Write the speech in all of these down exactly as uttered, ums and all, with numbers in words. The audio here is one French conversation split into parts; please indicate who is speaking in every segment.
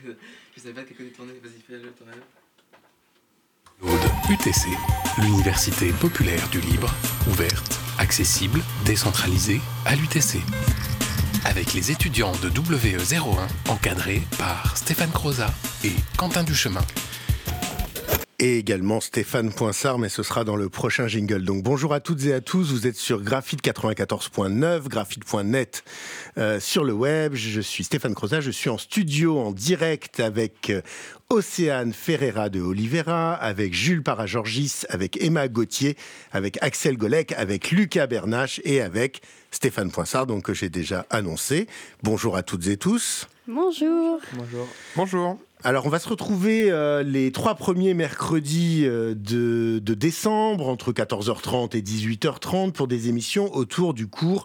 Speaker 1: Je savais pas qu'elle connaît tourner, vas-y, fais-le, tourne-le.
Speaker 2: U T C, l'Université populaire du libre, ouverte, accessible, décentralisée à l'U T C. Avec les étudiants de W E zéro un, encadrés par Stéphane Croza et Quentin Duchemin.
Speaker 3: Et également Stéphane Poinsard, mais ce sera dans le prochain jingle. Donc bonjour à toutes et à tous, vous êtes sur Graphite quatre-vingt-quatorze point neuf, graphite point net euh, sur le web. Je suis Stéphane Croza, je suis en studio, en direct avec euh, Océane Ferreira de Oliveira, avec Jules Paragorgis, avec Emma Gauthier, avec Axel Golec, avec Lucas Bernache et avec Stéphane Poinsard, donc que j'ai déjà annoncé. Bonjour à toutes et tous.
Speaker 4: Bonjour.
Speaker 1: Bonjour.
Speaker 5: Bonjour.
Speaker 3: Alors, on va se retrouver euh, les trois premiers mercredis euh, de, de décembre, entre quatorze heures trente et dix-huit heures trente, pour des émissions autour du cours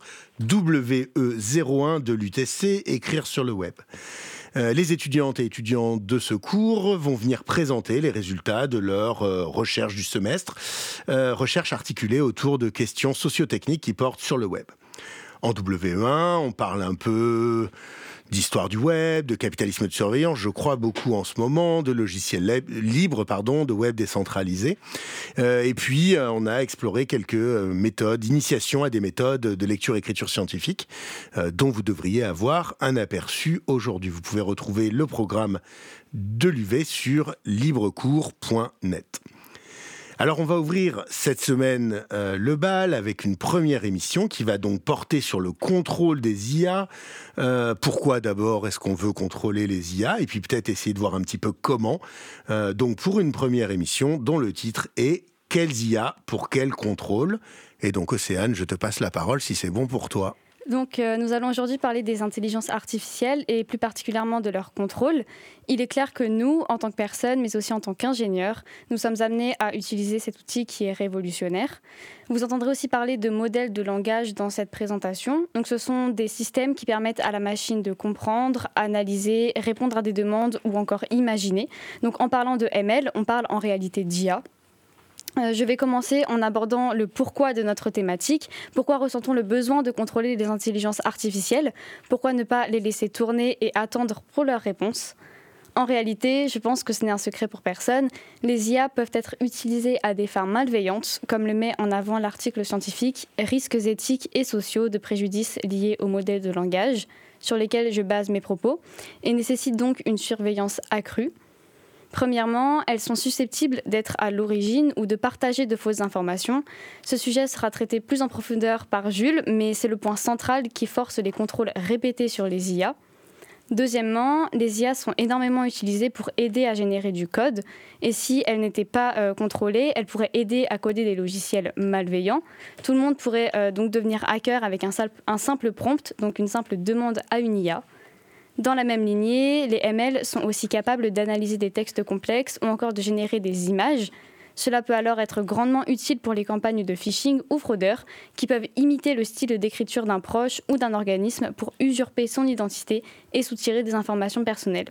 Speaker 3: W E zéro un de l'U T C, Écrire sur le web. Euh, les étudiantes et étudiants de ce cours vont venir présenter les résultats de leur euh, recherche du semestre, euh, recherche articulée autour de questions socio-techniques qui portent sur le web. En W E un, on parle un peu d'histoire du web, de capitalisme de surveillance, je crois beaucoup en ce moment, de logiciels libres, pardon, de web décentralisé. Euh, et puis, euh, on a exploré quelques euh, méthodes, initiations à des méthodes de lecture-écriture scientifique, euh, dont vous devriez avoir un aperçu aujourd'hui. Vous pouvez retrouver le programme de l'U V sur librecours point net. Alors, on va ouvrir cette semaine euh, le bal avec une première émission qui va donc porter sur le contrôle des I A. Euh, pourquoi d'abord est-ce qu'on veut contrôler les I A ? Et puis peut-être essayer de voir un petit peu comment. Euh, donc, pour une première émission dont le titre est « Quelles I A pour quel contrôle ?» Et donc, Océane, je te passe la parole si c'est bon pour toi.
Speaker 4: Donc, euh, nous allons aujourd'hui parler des intelligences artificielles et plus particulièrement de leur contrôle. Il est clair que nous, en tant que personnes, mais aussi en tant qu'ingénieurs, nous sommes amenés à utiliser cet outil qui est révolutionnaire. Vous entendrez aussi parler de modèles de langage dans cette présentation. Donc, ce sont des systèmes qui permettent à la machine de comprendre, analyser, répondre à des demandes ou encore imaginer. Donc, en parlant de M L, on parle en réalité d'I A. Euh, je vais commencer en abordant le pourquoi de notre thématique. Pourquoi ressent-on le besoin de contrôler les intelligences artificielles ? Pourquoi ne pas les laisser tourner et attendre pour leurs réponses ? En réalité, je pense que ce n'est un secret pour personne. Les I A peuvent être utilisées à des fins malveillantes, comme le met en avant l'article scientifique « Risques éthiques et sociaux de préjudices liés au modèle de langage », sur lesquels je base mes propos, et nécessitent donc une surveillance accrue. Premièrement, elles sont susceptibles d'être à l'origine ou de partager de fausses informations. Ce sujet sera traité plus en profondeur par Jules, mais c'est le point central qui force les contrôles répétés sur les I A. Deuxièmement, les I A sont énormément utilisées pour aider à générer du code. Et si elles n'étaient pas euh, contrôlées, elles pourraient aider à coder des logiciels malveillants. Tout le monde pourrait euh, donc devenir hacker avec un, sal- un simple prompt, donc une simple demande à une I A. Dans la même lignée, les M L sont aussi capables d'analyser des textes complexes ou encore de générer des images. Cela peut alors être grandement utile pour les campagnes de phishing ou fraudeurs qui peuvent imiter le style d'écriture d'un proche ou d'un organisme pour usurper son identité et soutirer des informations personnelles.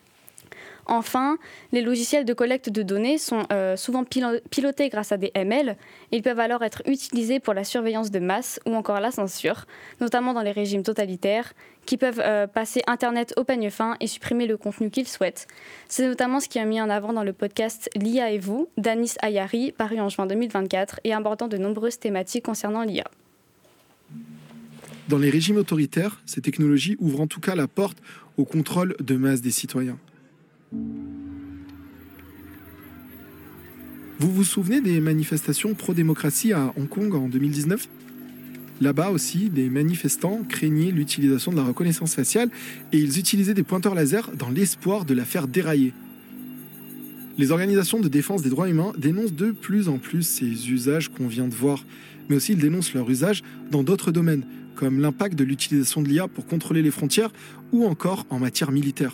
Speaker 4: Enfin, les logiciels de collecte de données sont euh, souvent pilo- pilotés grâce à des M L. Ils peuvent alors être utilisés pour la surveillance de masse ou encore la censure, notamment dans les régimes totalitaires, qui peuvent euh, passer Internet au peigne fin et supprimer le contenu qu'ils souhaitent. C'est notamment ce qui est mis en avant dans le podcast « L'I A et vous » d'Anis Ayari, paru en juin deux mille vingt-quatre et abordant de nombreuses thématiques concernant l'I A.
Speaker 5: Dans les régimes autoritaires, ces technologies ouvrent en tout cas la porte au contrôle de masse des citoyens. Vous vous souvenez des manifestations pro-démocratie à Hong Kong en deux mille dix-neuf ? Là-bas aussi, des manifestants craignaient l'utilisation de la reconnaissance faciale et ils utilisaient des pointeurs laser dans l'espoir de la faire dérailler. Les organisations de défense des droits humains dénoncent de plus en plus ces usages qu'on vient de voir, mais aussi ils dénoncent leur usage dans d'autres domaines, comme l'impact de l'utilisation de l'I A pour contrôler les frontières ou encore en matière militaire.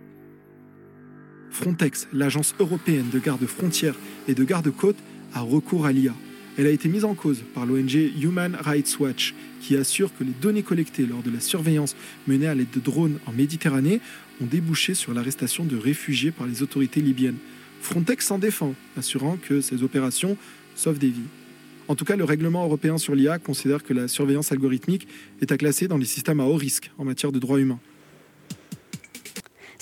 Speaker 5: Frontex, l'agence européenne de garde-frontières et de garde-côtes, a recours à l'I A. Elle a été mise en cause par l'O N G Human Rights Watch, qui assure que les données collectées lors de la surveillance menée à l'aide de drones en Méditerranée ont débouché sur l'arrestation de réfugiés par les autorités libyennes. Frontex s'en défend, assurant que ces opérations sauvent des vies. En tout cas, le règlement européen sur l'I A considère que la surveillance algorithmique est à classer dans les systèmes à haut risque en matière de droits humains.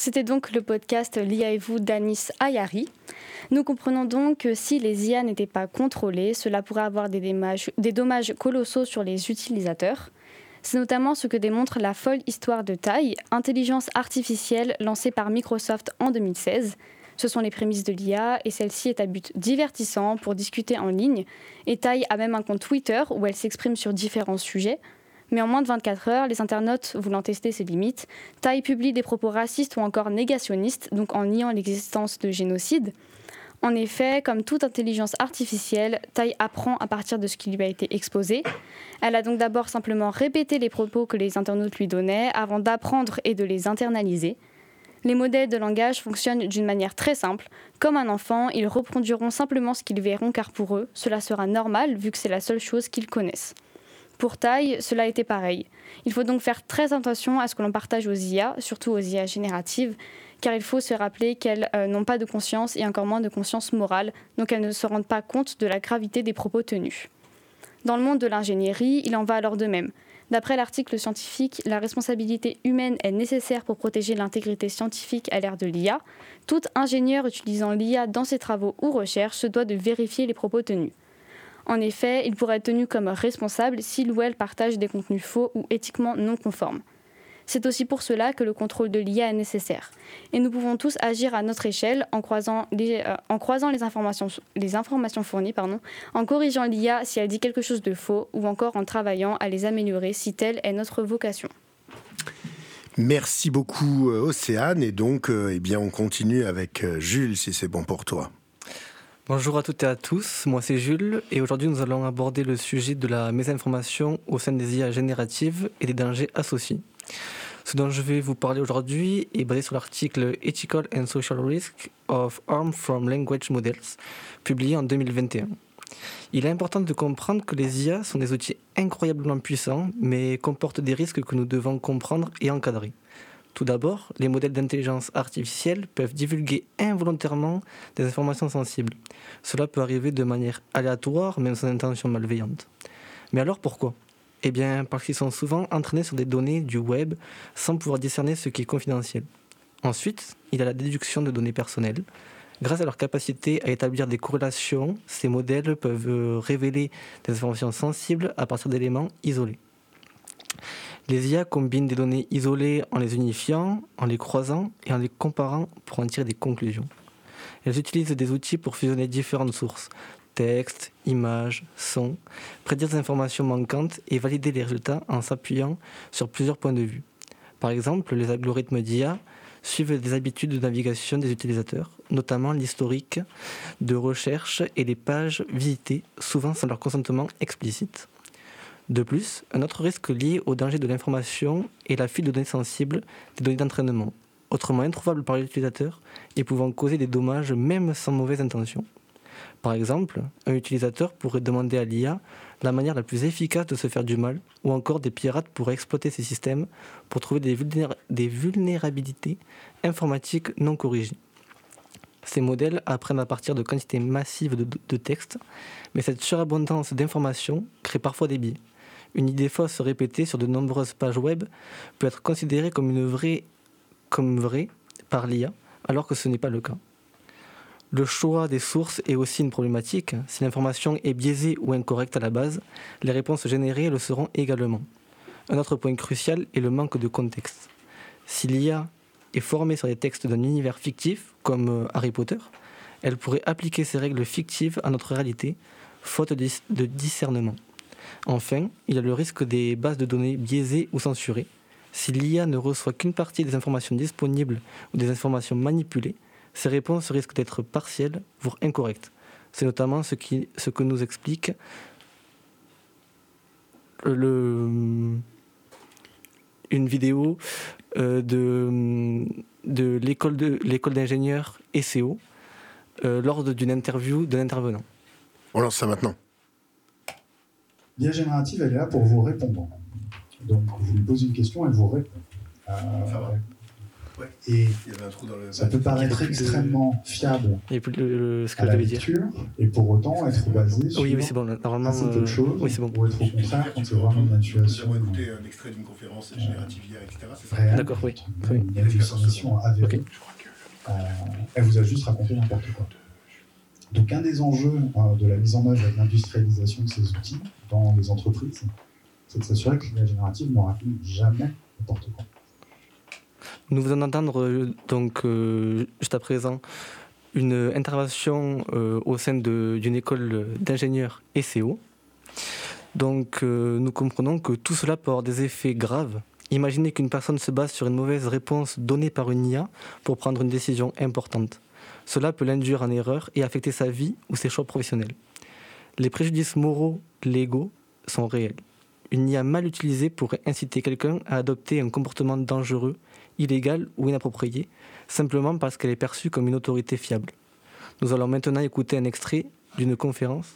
Speaker 4: C'était donc le podcast L'I A et vous d'Anis Ayari. Nous comprenons donc que si les I A n'étaient pas contrôlées, cela pourrait avoir des dommages, des dommages colossaux sur les utilisateurs. C'est notamment ce que démontre la folle histoire de Tai, intelligence artificielle lancée par Microsoft en deux mille seize. Ce sont les prémices de l'I A et celle-ci est à but divertissant pour discuter en ligne. Et Tai a même un compte Twitter où elle s'exprime sur différents sujets. Mais en moins de vingt-quatre heures, les internautes voulant tester ses limites, Tai publie des propos racistes ou encore négationnistes, donc en niant l'existence de génocide. En effet, comme toute intelligence artificielle, Tai apprend à partir de ce qui lui a été exposé. Elle a donc d'abord simplement répété les propos que les internautes lui donnaient avant d'apprendre et de les internaliser. Les modèles de langage fonctionnent d'une manière très simple. Comme un enfant, ils reproduiront simplement ce qu'ils verront car pour eux, cela sera normal vu que c'est la seule chose qu'ils connaissent. Pour Tai, cela a été pareil. Il faut donc faire très attention à ce que l'on partage aux I A, surtout aux I A génératives, car il faut se rappeler qu'elles euh, n'ont pas de conscience et encore moins de conscience morale, donc elles ne se rendent pas compte de la gravité des propos tenus. Dans le monde de l'ingénierie, il en va alors de même. D'après l'article scientifique, la responsabilité humaine est nécessaire pour protéger l'intégrité scientifique à l'ère de l'I A. Tout ingénieur utilisant l'I A dans ses travaux ou recherches se doit de vérifier les propos tenus. En effet, il pourrait être tenu comme responsable s'il ou elle partage des contenus faux ou éthiquement non conformes. C'est aussi pour cela que le contrôle de l'I A est nécessaire. Et nous pouvons tous agir à notre échelle en croisant les, euh, en croisant les informations, les informations fournies, pardon, en corrigeant l'I A si elle dit quelque chose de faux ou encore en travaillant à les améliorer si telle est notre vocation.
Speaker 3: Merci beaucoup Océane et donc euh, eh bien, on continue avec euh, Jules si c'est bon pour toi.
Speaker 6: Bonjour à toutes et à tous, moi c'est Jules et aujourd'hui nous allons aborder le sujet de la mésinformation au sein des I A génératives et des dangers associés. Ce dont je vais vous parler aujourd'hui est basé sur l'article Ethical and Social Risk of Harm from Language Models, publié en deux mille vingt et un. Il est important de comprendre que les I A sont des outils incroyablement puissants, mais comportent des risques que nous devons comprendre et encadrer. Tout d'abord, les modèles d'intelligence artificielle peuvent divulguer involontairement des informations sensibles. Cela peut arriver de manière aléatoire, même sans intention malveillante. Mais alors pourquoi ? Eh bien, parce qu'ils sont souvent entraînés sur des données du web sans pouvoir discerner ce qui est confidentiel. Ensuite, il y a la déduction de données personnelles. Grâce à leur capacité à établir des corrélations, ces modèles peuvent révéler des informations sensibles à partir d'éléments isolés. Les I A combinent des données isolées en les unifiant, en les croisant et en les comparant pour en tirer des conclusions. Elles utilisent des outils pour fusionner différentes sources, textes, images, sons, prédire des informations manquantes et valider les résultats en s'appuyant sur plusieurs points de vue. Par exemple, les algorithmes d'I A suivent des habitudes de navigation des utilisateurs, notamment l'historique de recherche et les pages visitées, souvent sans leur consentement explicite. De plus, un autre risque lié au danger de l'information est la fuite de données sensibles, des données d'entraînement, autrement introuvables par l'utilisateur et pouvant causer des dommages même sans mauvaise intention. Par exemple, un utilisateur pourrait demander à l'I A la manière la plus efficace de se faire du mal, ou encore des pirates pourraient exploiter ces systèmes pour trouver des, vulnéra- des vulnérabilités informatiques non corrigées. Ces modèles apprennent à partir de quantités massives de, de textes, mais cette surabondance d'informations crée parfois des biais. Une idée fausse répétée sur de nombreuses pages web peut être considérée comme, une vraie, comme vraie par l'I A, alors que ce n'est pas le cas. Le choix des sources est aussi une problématique. Si l'information est biaisée ou incorrecte à la base, les réponses générées le seront également. Un autre point crucial est le manque de contexte. Si l'I A est formée sur des textes d'un univers fictif, comme Harry Potter, elle pourrait appliquer ces règles fictives à notre réalité, faute de discernement. Enfin, il y a le risque des bases de données biaisées ou censurées. Si l'I A ne reçoit qu'une partie des informations disponibles ou des informations manipulées, ces réponses risquent d'être partielles, voire incorrectes. C'est notamment ce, qui, ce que nous explique le, une vidéo euh, de, de, l'école de l'école d'ingénieurs E C O euh, lors d'une interview d'un intervenant.
Speaker 3: On lance ça maintenant.
Speaker 7: L'I A générative, elle est là pour vous répondre. Donc, vous lui posez une question, elle vous répond. Euh,
Speaker 3: Ouais.
Speaker 7: Et
Speaker 3: Il y avait un trou dans le...
Speaker 7: ça peut paraître extrêmement fiable
Speaker 6: Il n'y a plus le, ce que
Speaker 7: à
Speaker 6: je
Speaker 7: la
Speaker 6: devais dire.
Speaker 7: lecture, et pour autant être basé sur
Speaker 6: Oui, oui, c'est bon. Normalement,
Speaker 7: assez peu de choses,
Speaker 6: oui, c'est bon.
Speaker 7: ou être au contraire quand c'est vraiment une
Speaker 3: Nous
Speaker 7: manipulation
Speaker 3: avons écouté un extrait d'une conférence générative I A, et cetera. C'est ça.
Speaker 7: réelle.
Speaker 6: D'accord, oui. oui.
Speaker 7: Il y a des submissions avérées.
Speaker 6: Ok.
Speaker 7: Euh, elle vous a juste raconté n'importe quoi. Donc un des enjeux euh, de la mise en œuvre et de l'industrialisation de ces outils dans les entreprises, c'est de s'assurer que l'I A générative ne raconte jamais n'importe quoi.
Speaker 6: Nous venons d'entendre euh, donc euh, juste à présent une intervention euh, au sein de, d'une école d'ingénieurs et C O. Donc euh, nous comprenons que tout cela peut avoir des effets graves. Imaginez qu'une personne se base sur une mauvaise réponse donnée par une I A pour prendre une décision importante. Cela peut l'induire en erreur et affecter sa vie ou ses choix professionnels. Les préjudices moraux, légaux sont réels. Une I A mal utilisée pourrait inciter quelqu'un à adopter un comportement dangereux, illégal ou inapproprié, simplement parce qu'elle est perçue comme une autorité fiable. Nous allons maintenant écouter un extrait d'une conférence.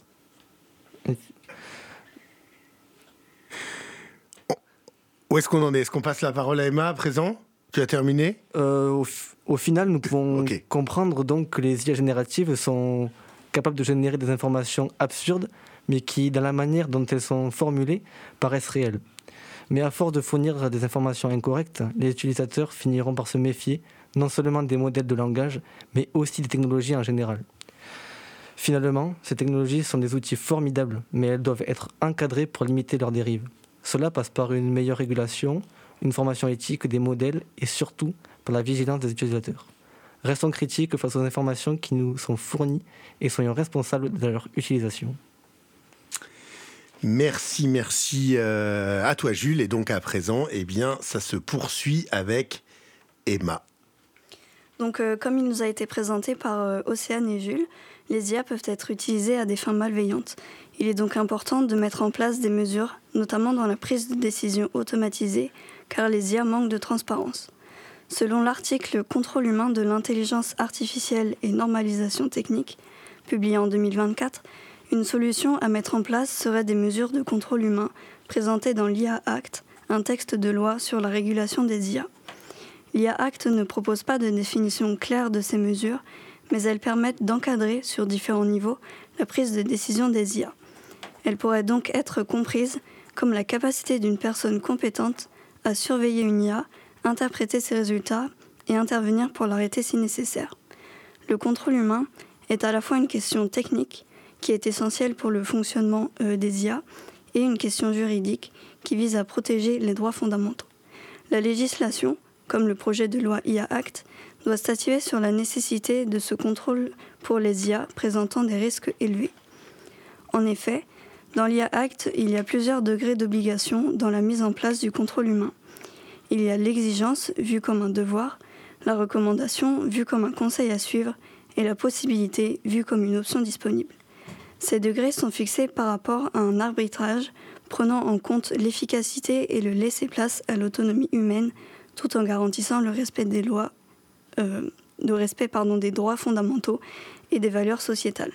Speaker 3: Où est-ce qu'on en est? Est-ce qu'on passe la parole à Emma à présent? Tu as terminé?
Speaker 6: euh, au, f- au final, nous pouvons
Speaker 3: Ok.
Speaker 6: comprendre donc que les I A génératives sont capables de générer des informations absurdes, mais qui, dans la manière dont elles sont formulées, paraissent réelles. Mais à force de fournir des informations incorrectes, les utilisateurs finiront par se méfier non seulement des modèles de langage, mais aussi des technologies en général. Finalement, ces technologies sont des outils formidables, mais elles doivent être encadrées pour limiter leurs dérives. Cela passe par une meilleure régulation, une formation éthique des modèles et surtout par la vigilance des utilisateurs. Restons critiques face aux informations qui nous sont fournies et soyons responsables de leur utilisation.
Speaker 3: Merci, merci euh, à toi Jules. Et donc à présent, eh bien, ça se poursuit avec Emma.
Speaker 8: Donc, euh, comme il nous a été présenté par euh, Océane et Jules, les I A peuvent être utilisées à des fins malveillantes. Il est donc important de mettre en place des mesures, notamment dans la prise de décision automatisée, car les I A manquent de transparence. Selon l'article « Contrôle humain de l'intelligence artificielle et normalisation technique », publié en deux mille vingt-quatre, une solution à mettre en place serait des mesures de contrôle humain présentées dans l'I A Act, un texte de loi sur la régulation des I A. L'I A Act ne propose pas de définition claire de ces mesures, mais elles permettent d'encadrer sur différents niveaux la prise de décision des I A. Elles pourraient donc être comprises comme la capacité d'une personne compétente à surveiller une I A, interpréter ses résultats et intervenir pour l'arrêter si nécessaire. Le contrôle humain est à la fois une question technique qui est essentielle pour le fonctionnement euh, des I A et une question juridique qui vise à protéger les droits fondamentaux. La législation, comme le projet de loi I A Act, doit statuer sur la nécessité de ce contrôle pour les I A présentant des risques élevés. En effet, dans l'I A Act, il y a plusieurs degrés d'obligation dans la mise en place du contrôle humain. Il y a l'exigence, vue comme un devoir, la recommandation, vue comme un conseil à suivre, et la possibilité, vue comme une option disponible. Ces degrés sont fixés par rapport à un arbitrage prenant en compte l'efficacité et le laisser-place à l'autonomie humaine, tout en garantissant le respect des lois, euh, le respect pardon, des droits fondamentaux et des valeurs sociétales.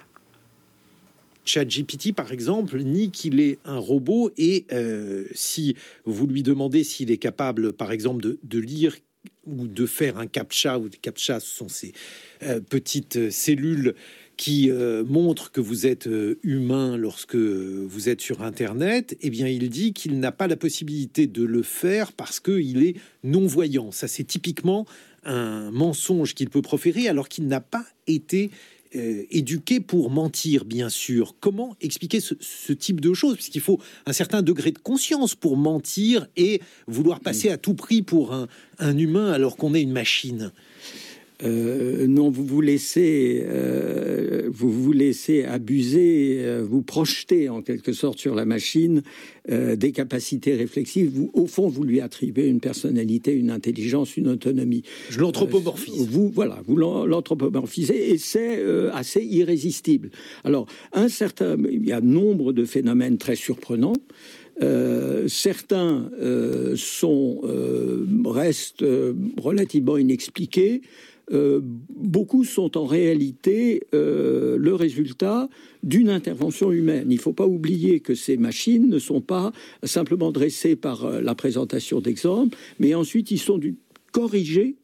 Speaker 9: ChatGPT, par exemple, nie qu'il est un robot et euh, si vous lui demandez s'il est capable, par exemple, de, de lire ou de faire un captcha, ou des captchas, ce sont ces euh, petites cellules qui euh, montrent que vous êtes euh, humain lorsque vous êtes sur Internet, eh bien, il dit qu'il n'a pas la possibilité de le faire parce qu'il est non-voyant. Ça, c'est typiquement un mensonge qu'il peut proférer alors qu'il n'a pas été Euh, éduqué pour mentir, bien sûr. Comment expliquer ce, ce type de choses? Puisqu'il faut un certain degré de conscience pour mentir et vouloir passer à tout prix pour un, un humain alors qu'on est une machine.
Speaker 10: Euh, non, vous vous laissez, euh, vous vous laissez abuser, euh, vous projetez en quelque sorte sur la machine euh, des capacités réflexives. Vous, au fond, vous lui attribuez une personnalité, une intelligence, une autonomie.
Speaker 9: Je l'anthropomorphise.
Speaker 10: Euh, vous, voilà, vous l'anthropomorphisez et c'est euh, assez irrésistible. Alors, un certain, il y a nombre de phénomènes très surprenants. Euh, certains euh, sont euh, restent euh, relativement inexpliqués. Euh, beaucoup sont en réalité euh, le résultat d'une intervention humaine. Il ne faut pas oublier que ces machines ne sont pas simplement dressées par euh, la présentation d'exemples, mais ensuite ils sont du, corrigés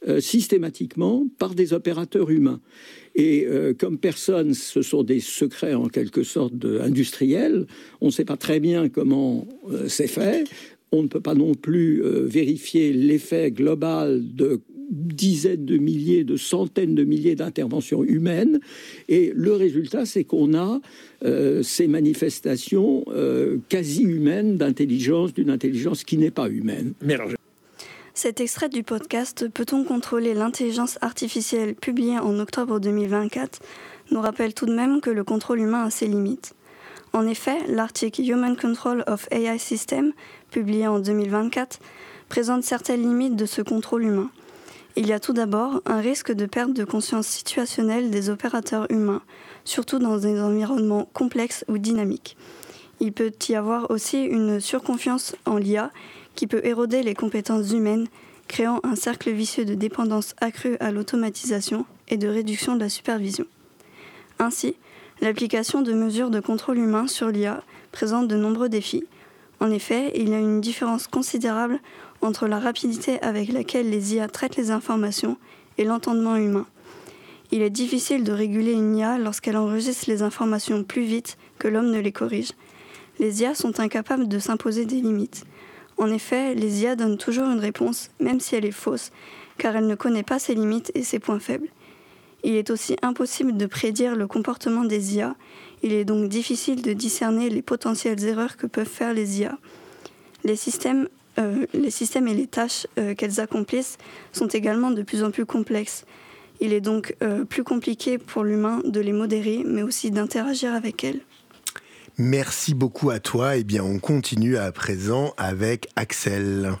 Speaker 10: euh, systématiquement par des opérateurs humains. Et euh, comme personne, ce sont des secrets en quelque sorte de, industriels, on ne sait pas très bien comment euh, c'est fait. On ne peut pas non plus euh, vérifier l'effet global de dizaines de milliers, de centaines de milliers d'interventions humaines. Et le résultat, c'est qu'on a euh, ces manifestations euh, quasi humaines d'intelligence, d'une intelligence qui n'est pas humaine. Mais alors, je...
Speaker 8: Cet extrait du podcast « Peut-on contrôler l'intelligence artificielle » publié en octobre deux mille vingt-quatre nous rappelle tout de même que le contrôle humain a ses limites. En effet, l'article « Human Control of A I Systems » publié en deux mille vingt-quatre présente certaines limites de ce contrôle humain. Il y a tout d'abord un risque de perte de conscience situationnelle des opérateurs humains, surtout dans des environnements complexes ou dynamiques. Il peut y avoir aussi une surconfiance en l'I A qui peut éroder les compétences humaines, créant un cercle vicieux de dépendance accrue à l'automatisation et de réduction de la supervision. Ainsi, l'application de mesures de contrôle humain sur l'I A présente de nombreux défis. En effet, il y a une différence considérable entre la rapidité avec laquelle les I A traitent les informations et l'entendement humain. Il est difficile de réguler une I A lorsqu'elle enregistre les informations plus vite que l'homme ne les corrige. Les I A sont incapables de s'imposer des limites. En effet, les I A donnent toujours une réponse, même si elle est fausse, car elle ne connaît pas ses limites et ses points faibles. Il est aussi impossible de prédire le comportement des I A. Il est donc difficile de discerner les potentielles erreurs que peuvent faire les I A. Les systèmes, euh, les systèmes et les tâches euh, qu'elles accomplissent sont également de plus en plus complexes. Il est donc euh, plus compliqué pour l'humain de les modérer, mais aussi d'interagir avec elles.
Speaker 3: Merci beaucoup à toi. Eh bien, on continue à présent avec Axel.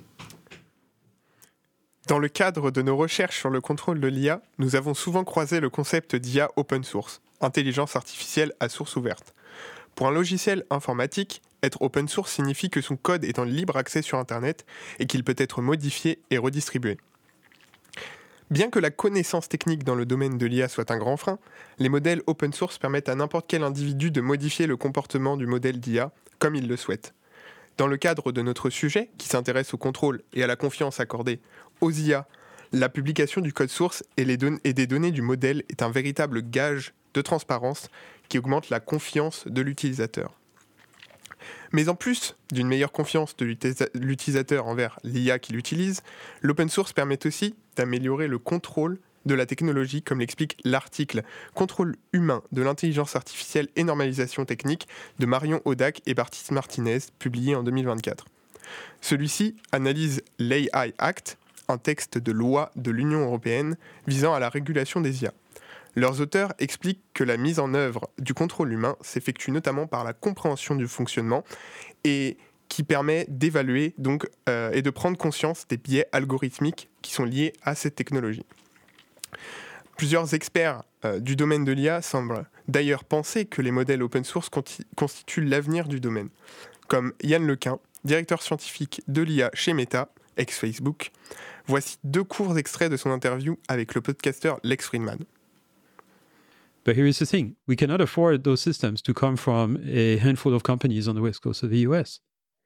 Speaker 11: Dans le cadre de nos recherches sur le contrôle de l'I A, nous avons souvent croisé le concept d'I A open source, intelligence artificielle à source ouverte. Pour un logiciel informatique, être open source signifie que son code est en libre accès sur Internet et qu'il peut être modifié et redistribué. Bien que la connaissance technique dans le domaine de l'I A soit un grand frein, les modèles open source permettent à n'importe quel individu de modifier le comportement du modèle d'I A comme il le souhaite. Dans le cadre de notre sujet, qui s'intéresse au contrôle et à la confiance accordée aux I A, la publication du code source et, les don- et des données du modèle est un véritable gage de transparence qui augmente la confiance de l'utilisateur. Mais en plus d'une meilleure confiance de l'utilisateur envers l'I A qu'il utilise, l'open source permet aussi d'améliorer le contrôle de la technologie, comme l'explique l'article « Contrôle humain de l'intelligence artificielle et normalisation technique » de Marion Audac et Baptiste Martinez, publié en deux mille vingt-quatre. Celui-ci analyse l'A I Act, un texte de loi de l'Union européenne visant à la régulation des I A. Leurs auteurs expliquent que la mise en œuvre du contrôle humain s'effectue notamment par la compréhension du fonctionnement et qui permet d'évaluer donc, euh, et de prendre conscience des biais algorithmiques qui sont liés à cette technologie. Plusieurs experts euh, du domaine de l'I A semblent d'ailleurs penser que les modèles open source conti- constituent l'avenir du domaine, comme Yann Lequin, directeur scientifique de l'I A chez Meta, ex-Facebook. Voici deux courts extraits de son interview avec le podcasteur Lex Fridman.
Speaker 12: But here is the thing. We cannot afford those systems to come from a handful of companies on the west coast of the U S.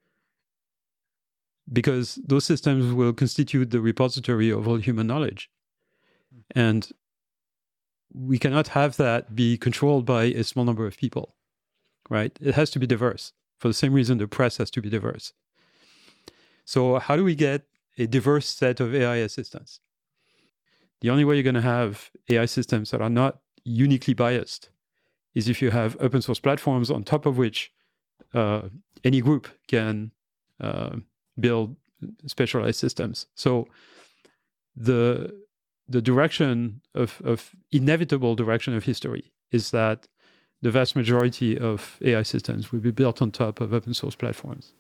Speaker 12: Because those systems will constitute the repository of all human knowledge. And we cannot have that be controlled by a small number of people, right? It has to be diverse. For the same reason, the press has to be diverse. So how do we get a diverse set of A I assistants? The only way you're going to have A I systems that are not uniquely biased is if you have open source platforms on top of which uh, any group can uh, build specialized systems. So the the direction of, of inevitable direction of history is that the vast majority of A I systems will be built on top of open source platforms.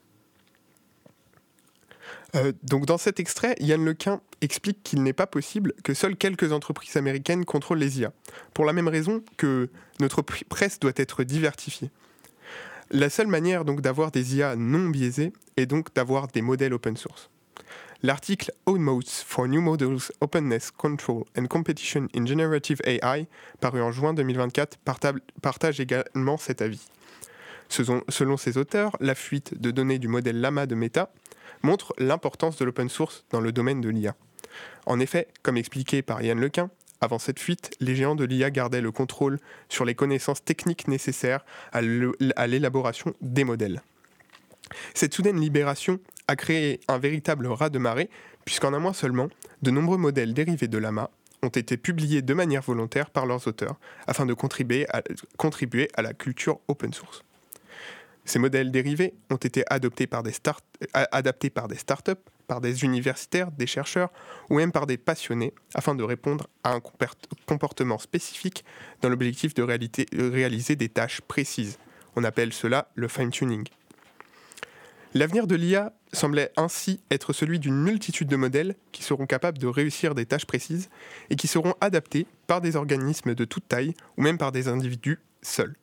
Speaker 11: Euh, donc dans cet extrait, Yann Lequin explique qu'il n'est pas possible que seules quelques entreprises américaines contrôlent les I A, pour la même raison que notre presse doit être diversifiée. La seule manière donc d'avoir des I A non biaisées est donc d'avoir des modèles open source. L'article « Own Modes for New Models, Openness, Control and Competition in Generative A I » paru en juin deux mille vingt-quatre partage également cet avis. Selon ses auteurs, la fuite de données du modèle Llama de Meta montre l'importance de l'open source dans le domaine de l'I A. En effet, comme expliqué par Yann Lequin, avant cette fuite, les géants de l'I A gardaient le contrôle sur les connaissances techniques nécessaires à, le, à l'élaboration des modèles. Cette soudaine libération a créé un véritable raz-de-marée, puisqu'en un mois seulement, de nombreux modèles dérivés de l'A M A ont été publiés de manière volontaire par leurs auteurs, afin de contribuer à, contribuer à la culture open source. Ces modèles dérivés ont été adoptés par des start, adaptés par des startups, par des universitaires, des chercheurs ou même par des passionnés afin de répondre à un comportement spécifique dans l'objectif de, réalité, de réaliser des tâches précises. On appelle cela le fine-tuning. L'avenir de l'I A semblait ainsi être celui d'une multitude de modèles qui seront capables de réussir des tâches précises et qui seront adaptés par des organismes de toute taille ou même par des individus seuls.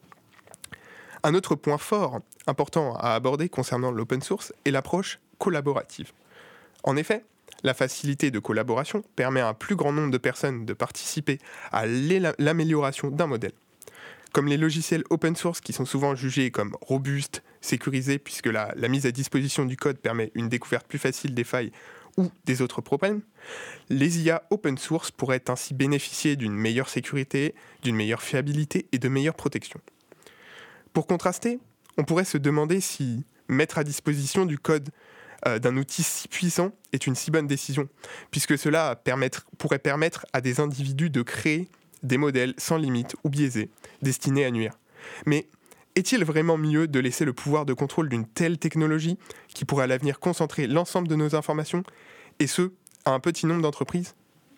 Speaker 11: Un autre point fort important à aborder concernant l'open source est l'approche collaborative. En effet, la facilité de collaboration permet à un plus grand nombre de personnes de participer à l'amélioration d'un modèle. Comme les logiciels open source qui sont souvent jugés comme robustes, sécurisés, puisque la, la mise à disposition du code permet une découverte plus facile des failles ou des autres problèmes, les I A open source pourraient ainsi bénéficier d'une meilleure sécurité, d'une meilleure fiabilité et de meilleures protections. Pour contraster, on pourrait se demander si mettre à disposition du code euh, d'un outil si puissant est une si bonne décision, puisque cela permettre, pourrait permettre à des individus de créer des modèles sans limite ou biaisés, destinés à nuire. Mais est-il vraiment mieux de laisser le pouvoir de contrôle d'une telle technologie qui pourrait à l'avenir concentrer l'ensemble de nos informations, et ce, à un petit nombre d'entreprises ?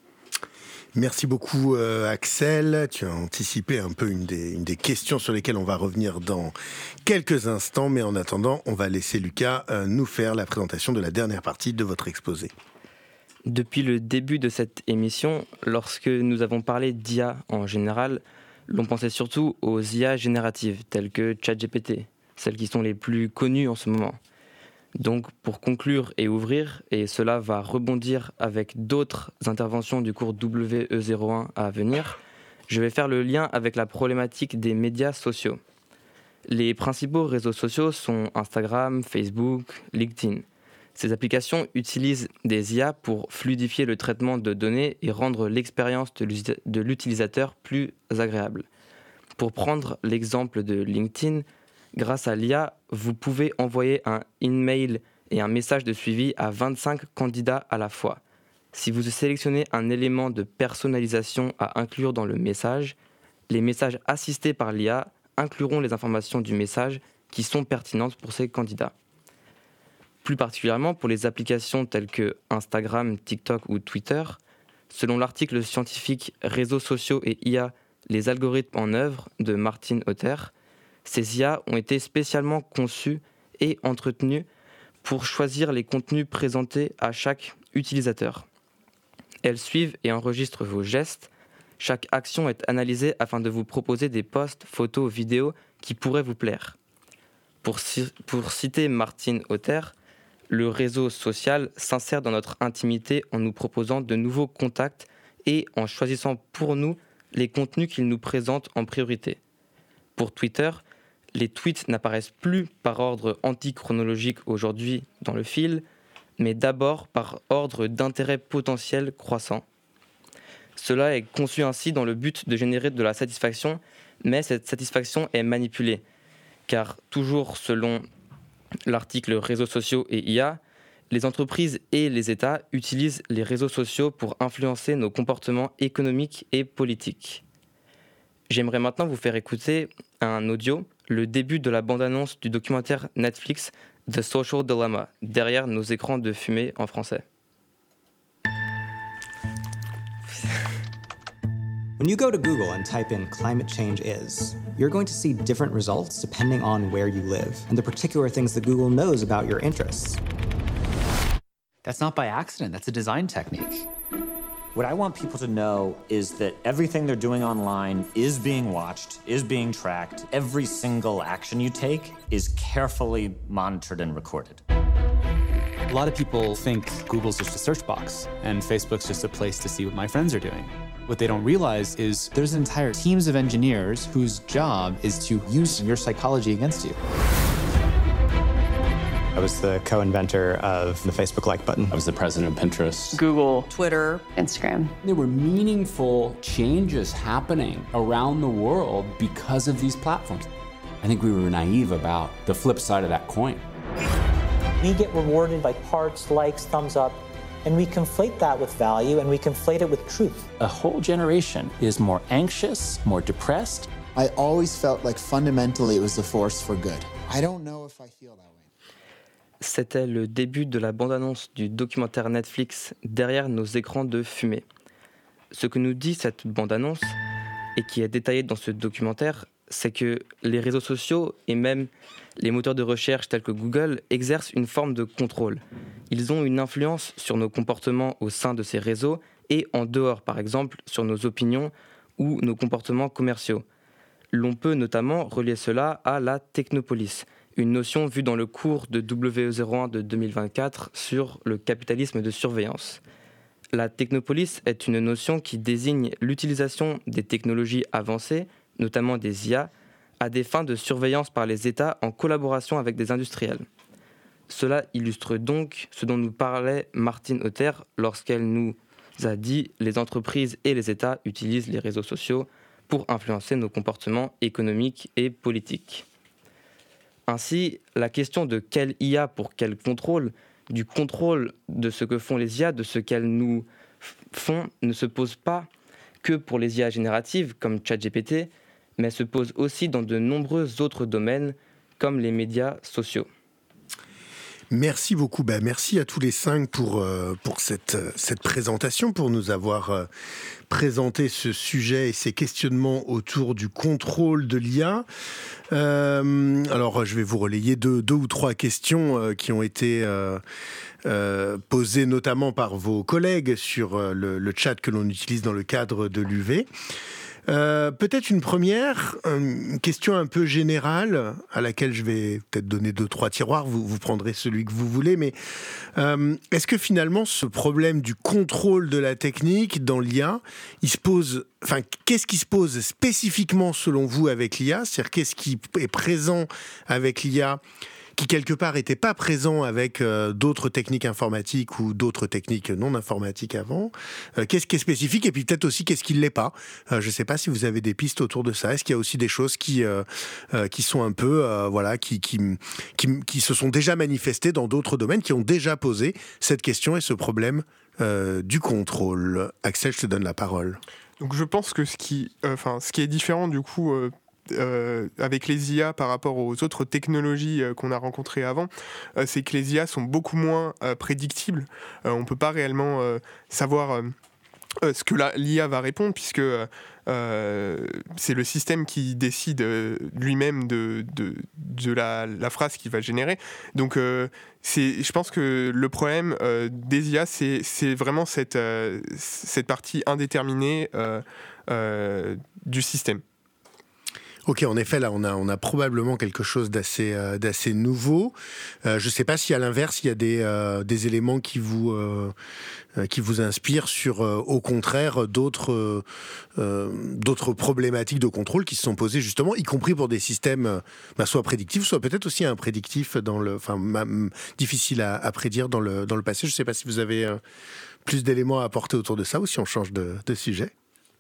Speaker 3: Merci beaucoup euh, Axel, tu as anticipé un peu une des, une des questions sur lesquelles on va revenir dans quelques instants, mais en attendant, on va laisser Lucas euh, nous faire la présentation de la dernière partie de votre exposé.
Speaker 13: Depuis le début de cette émission, lorsque nous avons parlé d'I A en général, l'on pensait surtout aux I A génératives, telles que ChatGPT, celles qui sont les plus connues en ce moment. Donc, pour conclure et ouvrir, et cela va rebondir avec d'autres interventions du cours W E zéro un à venir, je vais faire le lien avec la problématique des médias sociaux. Les principaux réseaux sociaux sont Instagram, Facebook, LinkedIn. Ces applications utilisent des I A pour fluidifier le traitement de données et rendre l'expérience de l'utilisateur plus agréable. Pour prendre l'exemple de LinkedIn, grâce à l'I A, vous pouvez envoyer un email et un message de suivi à vingt-cinq candidats à la fois. Si vous sélectionnez un élément de personnalisation à inclure dans le message, les messages assistés par l'I A incluront les informations du message qui sont pertinentes pour ces candidats. Plus particulièrement pour les applications telles que Instagram, TikTok ou Twitter, selon l'article scientifique « Réseaux sociaux et I A, les algorithmes en œuvre » de Martin Otter, ces I A ont été spécialement conçus et entretenus pour choisir les contenus présentés à chaque utilisateur. Elles suivent et enregistrent vos gestes. Chaque action est analysée afin de vous proposer des posts, photos, vidéos qui pourraient vous plaire. Pour, pour citer Martin Otter, le réseau social s'insère dans notre intimité en nous proposant de nouveaux contacts et en choisissant pour nous les contenus qu'il nous présente en priorité. Pour Twitter, les tweets n'apparaissent plus par ordre antichronologique aujourd'hui dans le fil, mais d'abord par ordre d'intérêt potentiel croissant. Cela est conçu ainsi dans le but de générer de la satisfaction, mais cette satisfaction est manipulée, car toujours selon l'article réseaux sociaux et I A, les entreprises et les États utilisent les réseaux sociaux pour influencer nos comportements économiques et politiques. J'aimerais maintenant vous faire écouter un audio, le début de la bande-annonce du documentaire Netflix The Social Dilemma, derrière nos écrans de fumée en français.
Speaker 14: When you go to Google and type in climate change is, you're going to see different results depending on where you live and the particular things that Google knows about your interests.
Speaker 15: That's not by accident, that's a design technique.
Speaker 16: What I want people to know is that everything they're doing online is being watched, is being tracked. Every single action you take is carefully monitored and recorded.
Speaker 15: A lot of people think Google's just a search box and Facebook's just a place to see what my friends are doing. What they don't realize is there's entire teams of engineers whose job is to use your psychology against you.
Speaker 14: I was the co-inventor of the Facebook like button.
Speaker 17: I was the president of Pinterest,
Speaker 18: Google, Twitter, Instagram.
Speaker 17: There were meaningful changes happening around the world because of these platforms. I think we were naive about the flip side of that coin.
Speaker 19: We get rewarded by hearts, likes, thumbs up, and we conflate that with value and we conflate it with truth.
Speaker 17: A whole generation is more anxious, more depressed.
Speaker 20: I always felt like fundamentally it was a force for good. I don't know if I feel that way.
Speaker 13: C'était le début de la bande-annonce du documentaire Netflix Derrière nos écrans de fumée. Ce que nous dit cette bande-annonce, et qui est détaillé dans ce documentaire, c'est que les réseaux sociaux et même les moteurs de recherche tels que Google exercent une forme de contrôle. Ils ont une influence sur nos comportements au sein de ces réseaux et en dehors, par exemple, sur nos opinions ou nos comportements commerciaux. L'on peut notamment relier cela à la technopolis, une notion vue dans le cours de W E zéro un de deux mille vingt-quatre sur le capitalisme de surveillance. La technopolis est une notion qui désigne l'utilisation des technologies avancées, notamment des I A, à des fins de surveillance par les États en collaboration avec des industriels. Cela illustre donc ce dont nous parlait Martine Otter lorsqu'elle nous a dit « Les entreprises et les États utilisent les réseaux sociaux pour influencer nos comportements économiques et politiques ». Ainsi, la question de quelle I A pour quel contrôle, du contrôle de ce que font les I A, de ce qu'elles nous font, ne se pose pas que pour les I A génératives comme ChatGPT, mais se pose aussi dans de nombreux autres domaines comme les médias sociaux.
Speaker 3: Merci beaucoup. Ben, merci à tous les cinq pour, euh, pour cette, cette présentation, pour nous avoir euh, présenté ce sujet et ces questionnements autour du contrôle de l'I A. Euh, alors, je vais vous relayer deux, deux ou trois questions euh, qui ont été euh, euh, posées notamment par vos collègues sur euh, le, le chat que l'on utilise dans le cadre de l'U V. Euh, peut-être une première, une question un peu générale à laquelle je vais peut-être donner deux, trois tiroirs, vous, vous prendrez celui que vous voulez, mais euh, est-ce que finalement ce problème du contrôle de la technique dans l'I A, il se pose, enfin, qu'est-ce qui se pose spécifiquement selon vous avec l'I A ? C'est-à-dire qu'est-ce qui est présent avec l'I A qui quelque part n'était pas présent avec euh, d'autres techniques informatiques ou d'autres techniques non informatiques avant. Euh, qu'est-ce qui est spécifique et puis peut-être aussi qu'est-ce qui ne l'est pas. Euh, je ne sais pas si vous avez des pistes autour de ça. Est-ce qu'il y a aussi des choses qui, euh, euh, qui sont un peu, euh, voilà, qui, qui, qui, qui se sont déjà manifestées dans d'autres domaines, qui ont déjà posé cette question et ce problème euh, du contrôle. Axel, je te donne la parole.
Speaker 11: Donc je pense que ce qui, euh, enfin, ce qui est différent du coup euh, euh, avec les I A par rapport aux autres technologies euh, qu'on a rencontrées avant, euh, c'est que les I A sont beaucoup moins euh, prédictibles. Euh, on ne peut pas réellement euh, savoir euh, euh, ce que la, l'I A va répondre, puisque euh, c'est le système qui décide euh, lui-même de, de, de la, la phrase qu'il va générer. Donc euh, c'est, je pense que le problème euh, des I A, c'est, c'est vraiment cette, euh, cette partie indéterminée euh, euh, du système.
Speaker 3: Ok, en effet, là, on a, on a probablement quelque chose d'assez, euh, d'assez nouveau. Euh, je ne sais pas si, à l'inverse, il y a des, euh, des éléments qui vous, euh, qui vous inspirent sur, euh, au contraire, d'autres, euh, d'autres problématiques de contrôle qui se sont posées, justement, y compris pour des systèmes euh, bah, soit prédictifs, soit peut-être aussi imprédictifs, dans le, enfin, difficiles à, à prédire dans le, dans le passé. Je ne sais pas si vous avez euh, plus d'éléments à apporter autour de ça ou si on change de, de sujet.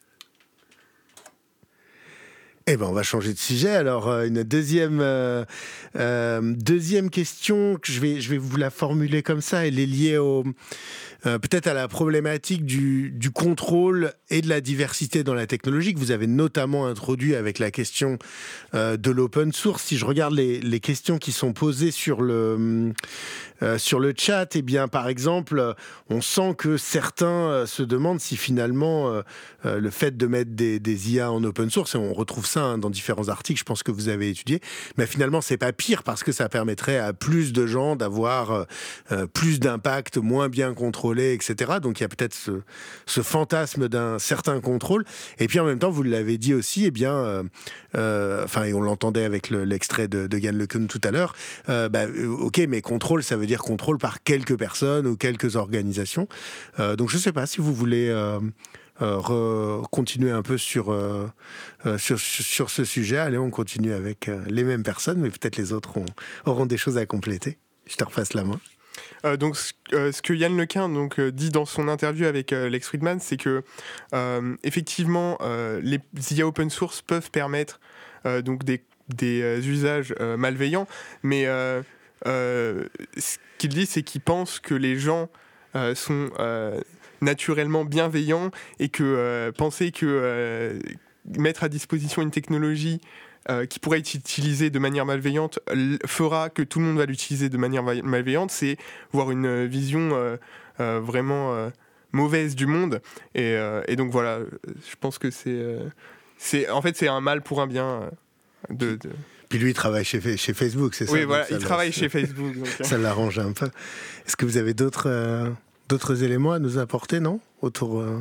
Speaker 3: Eh ben, on va changer de sujet. Alors, euh, une deuxième, euh, euh, deuxième question, que je vais, je vais vous la formuler comme ça. Elle est liée au, euh, peut-être à la problématique du, du contrôle et de la diversité dans la technologie que vous avez notamment introduit avec la question euh, de l'open source. Si je regarde les, les questions qui sont posées sur le, euh, sur le chat, eh bien, par exemple, on sent que certains euh, se demandent si finalement euh, euh, le fait de mettre des, des I A en open source, et on retrouve ça hein, dans différents articles, je pense que vous avez étudié, mais finalement c'est pas pire parce que ça permettrait à plus de gens d'avoir euh, plus d'impact, moins bien contrôlé, et cetera. Donc il y a peut-être ce, ce fantasme d'un certain contrôle. Et puis en même temps, vous l'avez dit aussi, eh bien, euh, euh, enfin, et on l'entendait avec le, l'extrait de, de Yann LeCun tout à l'heure. Euh, bah, ok, mais contrôle, ça veut dire contrôle par quelques personnes ou quelques organisations. Euh, donc je sais pas si vous voulez. Euh, Euh, re- continuer un peu sur, euh, euh, sur, sur ce sujet. Allez, on continue avec euh, les mêmes personnes, mais peut-être les autres ont, auront des choses à compléter. je te repasse la main.
Speaker 11: Euh, donc, ce, euh, ce que Yann Lequin donc, euh, dit dans son interview avec euh, Lex Fridman, c'est que euh, effectivement, euh, les I A open source peuvent permettre euh, donc des, des euh, usages euh, malveillants, mais euh, euh, ce qu'il dit, c'est qu'il pense que les gens euh, sont euh, naturellement bienveillants et que euh, penser que euh, mettre à disposition une technologie Euh, qui pourrait être utilisé de manière malveillante l- fera que tout le monde va l'utiliser de manière va- malveillante, c'est voir une vision euh, euh, vraiment euh, mauvaise du monde. Et, euh, et donc voilà, je pense que c'est, euh, c'est, en fait, c'est un mal pour un bien. Euh, de, de...
Speaker 3: Puis lui, il travaille chez, chez Facebook, c'est ça?
Speaker 11: Oui, voilà,
Speaker 3: ça
Speaker 11: il travaille chez Facebook. Donc,
Speaker 3: ça l'arrange un peu. Est-ce que vous avez d'autres, euh, d'autres éléments à nous apporter, non, autour euh...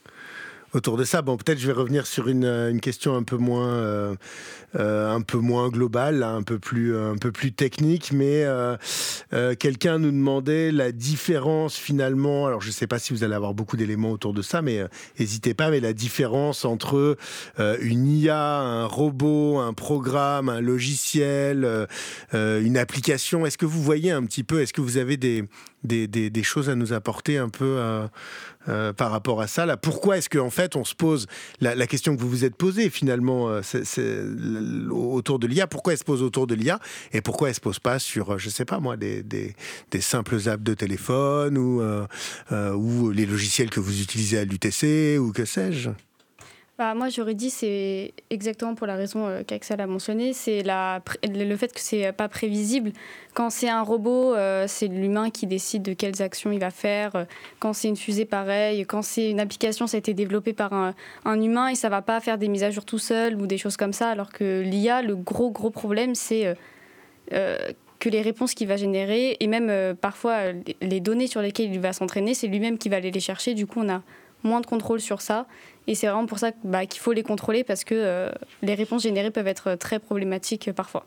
Speaker 3: Autour de ça, bon, peut-être je vais revenir sur une, une question un peu moins, euh, euh, un peu moins globale, là, un peu plus, un peu plus technique, mais euh, euh, quelqu'un nous demandait la différence finalement. Alors, je ne sais pas si vous allez avoir beaucoup d'éléments autour de ça, mais n'hésitez euh, pas. Mais la différence entre euh, une I A, un robot, un programme, un logiciel, euh, euh, une application. Est-ce que vous voyez un petit peu? Est-ce que vous avez des Des, des, des choses à nous apporter un peu euh, euh, par rapport à ça là. Pourquoi est-ce qu'en fait on se pose la, la question que vous vous êtes posée finalement euh, c'est, c'est, autour de l'I A? Pourquoi elle se pose autour de l'I A et pourquoi elle se pose pas sur, je sais pas moi, des, des, des simples apps de téléphone ou, euh, euh, ou les logiciels que vous utilisez à l'U T C ou que sais-je?
Speaker 4: Bah, moi, j'aurais dit c'est exactement pour la raison euh, qu'Axel a mentionné, c'est la, le fait que c'est pas prévisible. Quand c'est un robot, euh, c'est l'humain qui décide de quelles actions il va faire. Quand c'est une fusée, pareil. Quand c'est une application, ça a été développé par un, un humain et ça va pas faire des mises à jour tout seul ou des choses comme ça. Alors que l'I A, le gros gros problème, c'est euh, euh, que les réponses qu'il va générer et même euh, parfois les données sur lesquelles il va s'entraîner, c'est lui-même qui va aller les chercher. Du coup, on a moins de contrôle sur ça. Et c'est vraiment pour ça bah, qu'il faut les contrôler parce que euh, les réponses générées peuvent être très problématiques euh, parfois.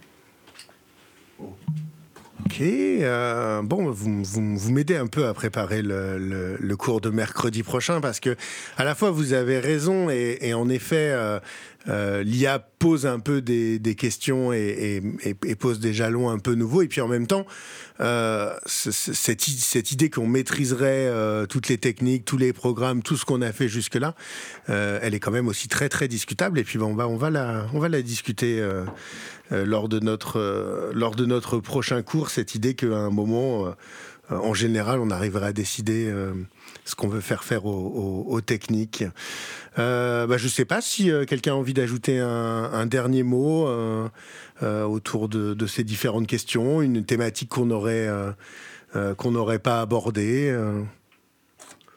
Speaker 3: Ok, euh, bon, vous, vous, vous m'aidez un peu à préparer le, le, le cours de mercredi prochain parce que à la fois vous avez raison et, et en effet euh, euh, l'I A pose un peu des, des questions et, et, et pose des jalons un peu nouveaux et puis en même temps euh, cette, cette idée qu'on maîtriserait euh, toutes les techniques, tous les programmes, tout ce qu'on a fait jusque-là, euh, elle est quand même aussi très très discutable et puis bon, on va on va la on va la discuter. Euh, Euh, lors de notre euh, lors de notre prochain cours, cette idée qu'à un moment, euh, en général, on arriverait à décider euh, ce qu'on veut faire faire aux, aux, aux techniques. Euh, bah, je ne sais pas si euh, quelqu'un a envie d'ajouter un, un dernier mot euh, euh, autour de, de ces différentes questions, une thématique qu'on aurait euh, euh, qu'on n'aurait pas abordée. Euh... Non ?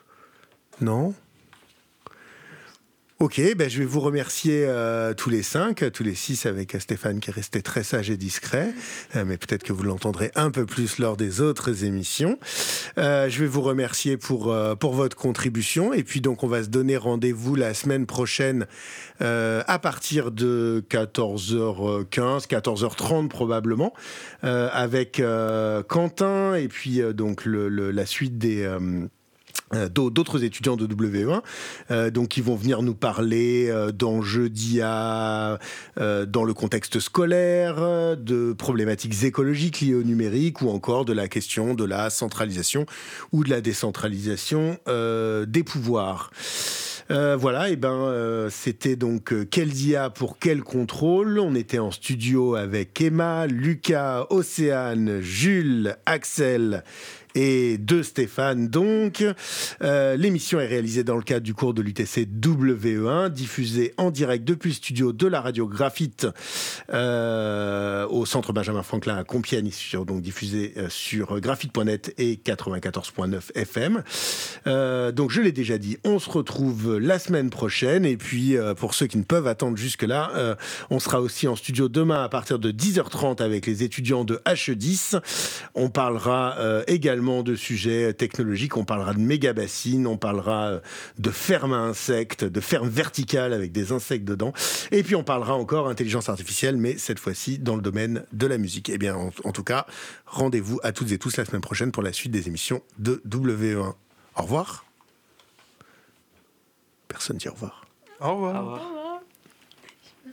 Speaker 3: Ok, ben je vais vous remercier euh, tous les cinq, tous les six avec Stéphane qui est resté très sage et discret, euh, mais peut-être que vous l'entendrez un peu plus lors des autres émissions. Euh, je vais vous remercier pour, euh, pour votre contribution et puis donc on va se donner rendez-vous la semaine prochaine euh, à partir de quatorze heures quinze, quatorze heures trente probablement, euh, avec euh, Quentin et puis euh, donc le, le, la suite des... Euh, d'autres étudiants de W E un euh, donc qui vont venir nous parler euh, d'enjeux d'I A euh, dans le contexte scolaire, de problématiques écologiques liées au numérique ou encore de la question de la centralisation ou de la décentralisation euh, des pouvoirs. Euh, voilà, et ben euh, c'était donc euh, quel I A pour quel contrôle. On était en studio avec Emma, Lucas, Océane, Jules, Axel et de Stéphane donc. Euh, l'émission est réalisée dans le cadre du cours de l'U T C W E un, diffusée en direct depuis le studio de la radio Graphite euh, au centre Benjamin Franklin à Compiègne, sur, donc diffusée euh, sur graphite point net et quatre-vingt-quatorze point neuf F M. Euh, donc je l'ai déjà dit, on se retrouve la semaine prochaine et puis euh, pour ceux qui ne peuvent attendre jusque-là, euh, on sera aussi en studio demain à partir de dix heures trente avec les étudiants de H E dix. On parlera euh, également de sujets technologiques, on parlera de méga-bassines, on parlera de fermes à insectes, de fermes verticales avec des insectes dedans, et puis on parlera encore intelligence artificielle, mais cette fois-ci dans le domaine de la musique. Eh bien, en, en tout cas, rendez-vous à toutes et tous la semaine prochaine pour la suite des émissions de W E un. Au revoir. Personne dit au revoir.
Speaker 11: Au revoir.
Speaker 13: Au revoir.